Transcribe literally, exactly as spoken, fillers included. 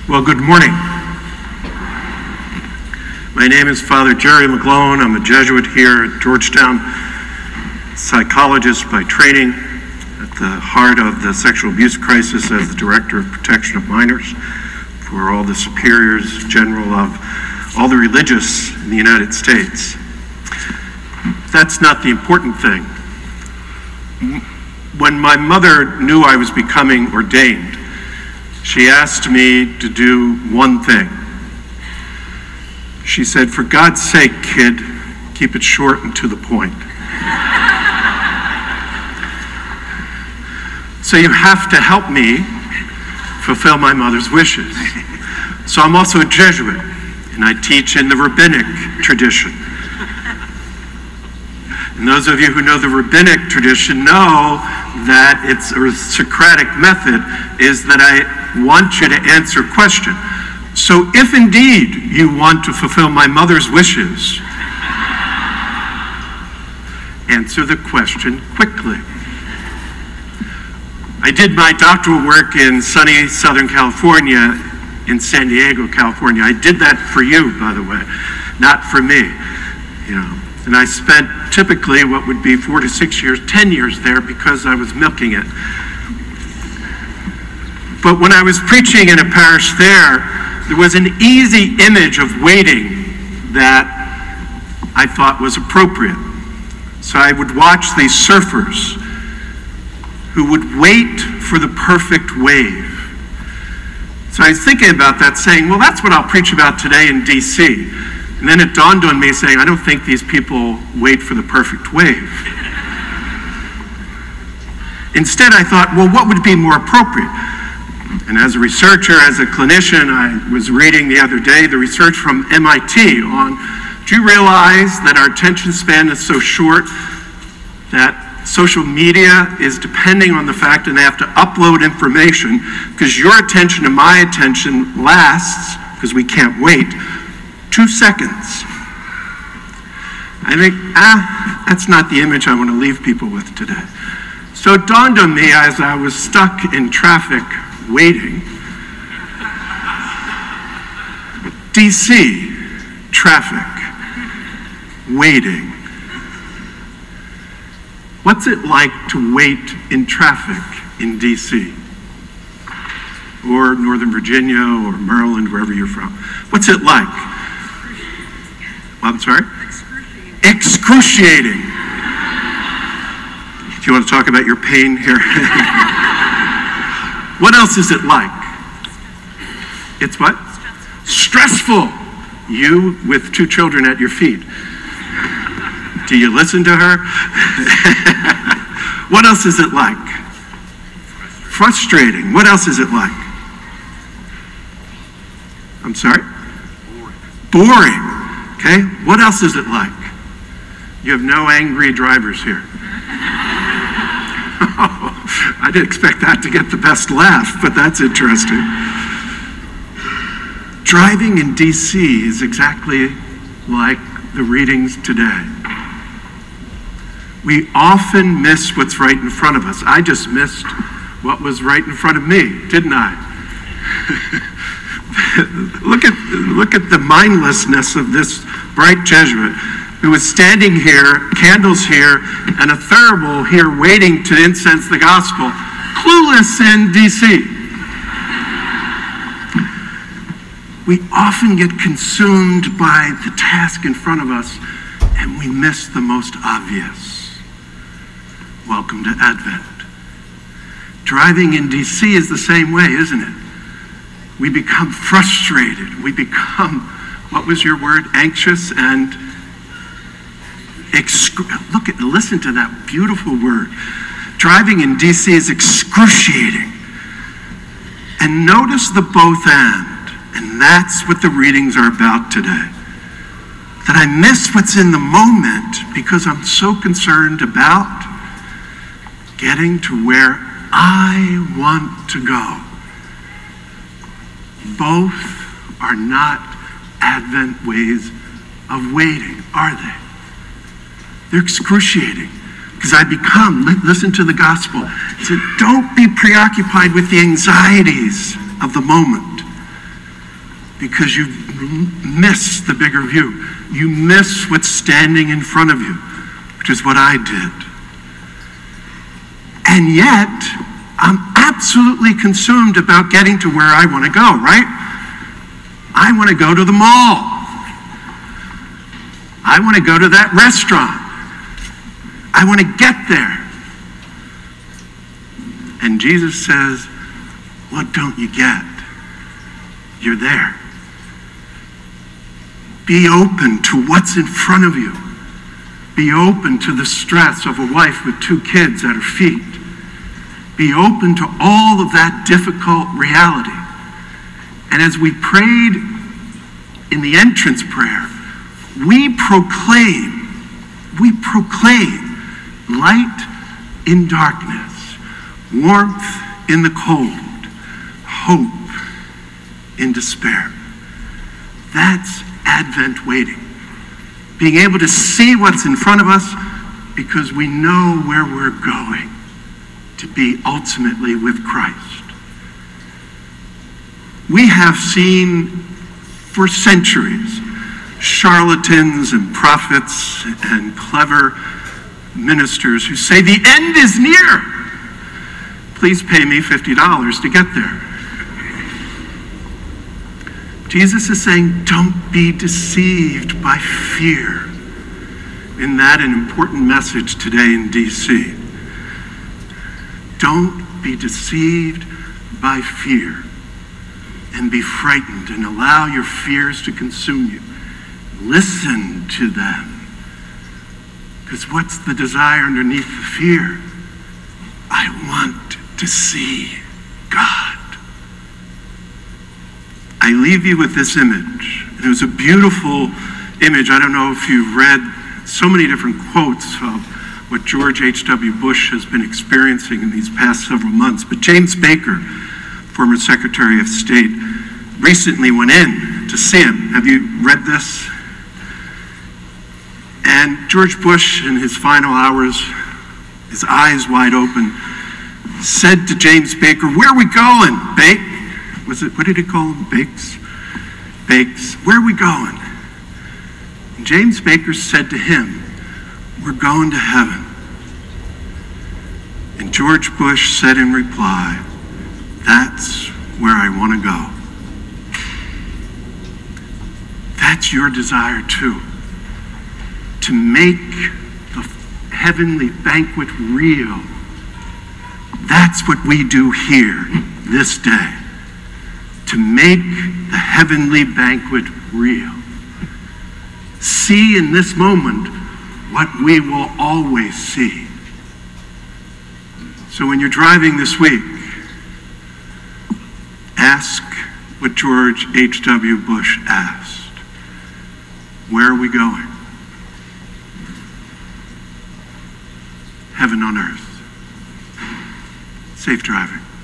Well, good morning. My name is Father Jerry McGlone. I'm a Jesuit here at Georgetown, psychologist by training, at the heart of the sexual abuse crisis as the Director of Protection of Minors for all the superiors general of all the religious in the United States. That's not the important thing. When my mother knew I was becoming ordained, she asked me to do one thing. She said, "For God's sake, kid, keep it short and to the point." So you have to help me fulfill my mother's wishes. So I'm also a Jesuit, and I teach in the rabbinic tradition. And those of you who know the rabbinic tradition know that it's a Socratic method is that I want you to answer a question. So if indeed you want to fulfill my mother's wishes, answer the question quickly. I did my doctoral work in sunny Southern California, in San Diego, California. I did that for you, by the way, not for me. You know, and I spent typically what would be four to six years, ten years there because I was milking it. But when I was preaching in a parish there, there was an easy image of waiting that I thought was appropriate. So I would watch these surfers who would wait for the perfect wave. So I was thinking about that, saying, well, that's what I'll preach about today in D C. And then it dawned on me saying, I don't think these people wait for the perfect wave. Instead, I thought, well, what would be more appropriate? And as a researcher, as a clinician, I was reading the other day the research from M I T on, do you realize that our attention span is so short that social media is depending on the fact that they have to upload information because your attention and my attention lasts, because we can't wait, two seconds. I think, ah, that's not the image I want to leave people with today. So it dawned on me as I was stuck in traffic waiting. D C, traffic, waiting. What's it like to wait in traffic in D C? Or Northern Virginia or Maryland, wherever you're from? What's it like? I'm sorry? Excruciating. Excruciating. Do you want to talk about your pain here? What else is it like? It's what? Stressful. Stressful. You with two children at your feet. Do you listen to her? What else is it like? Frustrating. What else is it like? I'm sorry? Boring. Boring. Okay. What else is it like? You have no angry drivers here. I didn't expect that to get the best laugh, but that's interesting. Driving in D C is exactly like the readings today. We often miss what's right in front of us. I just missed what was right in front of me, didn't I? look at look at the mindlessness of this bright Jesuit who was standing here, candles here, and a thurible here waiting to incense the gospel, clueless in D C. We often get consumed by the task in front of us, and we miss the most obvious. Welcome to Advent. Driving in D C is the same way, isn't it? We become frustrated. We become, what was your word? Anxious and excru- look at, listen to that beautiful word. Driving in D C is excruciating. And notice the both and, and that's what the readings are about today. That I miss what's in the moment because I'm so concerned about getting to where I want to go. Both are not Advent ways of waiting, are they? They're excruciating. Because I become, listen to the gospel. It said, don't be preoccupied with the anxieties of the moment. because you miss the bigger view. You miss what's standing in front of you, which is what I did. And yet, I'm absolutely consumed about getting to where I want to go, right? I want to go to the mall. I want to go to that restaurant. I want to get there. And Jesus says, what don't you get? You're there. Be open to what's in front of you. Be open to the stress of a wife with two kids at her feet. Be open to all of that difficult reality. And as we prayed in the entrance prayer, we proclaim, we proclaim light in darkness, warmth in the cold, hope in despair. That's Advent waiting. Being able to see what's in front of us because we know where we're going, to be ultimately with Christ. We have seen for centuries charlatans and prophets and clever ministers who say the end is near. Please pay me fifty dollars to get there. Jesus is saying, don't be deceived by fear. Isn't that an important message today in D C? Don't be deceived by fear and be frightened and allow your fears to consume you. Listen to them. Because what's the desire underneath the fear? I want to see God. I leave you with this image. It was a beautiful image. I don't know if you've read so many different quotes of what George H W Bush has been experiencing in these past several months, but James Baker, former Secretary of State, recently went in to see him. Have you read this? And George Bush, in his final hours, his eyes wide open, said to James Baker, "Where are we going, Bake?" Was it, what did he call him? Bakes? Bakes. Where are we going? And James Baker said to him, "We're going to heaven." And George Bush said in reply, "That's where I want to go." That's your desire too. To make the heavenly banquet real. That's what we do here this day. To make the heavenly banquet real. See in this moment what we will always see. So when you're driving this week, ask what George H W Bush asked. Where are we going? Heaven on earth. Safe driving.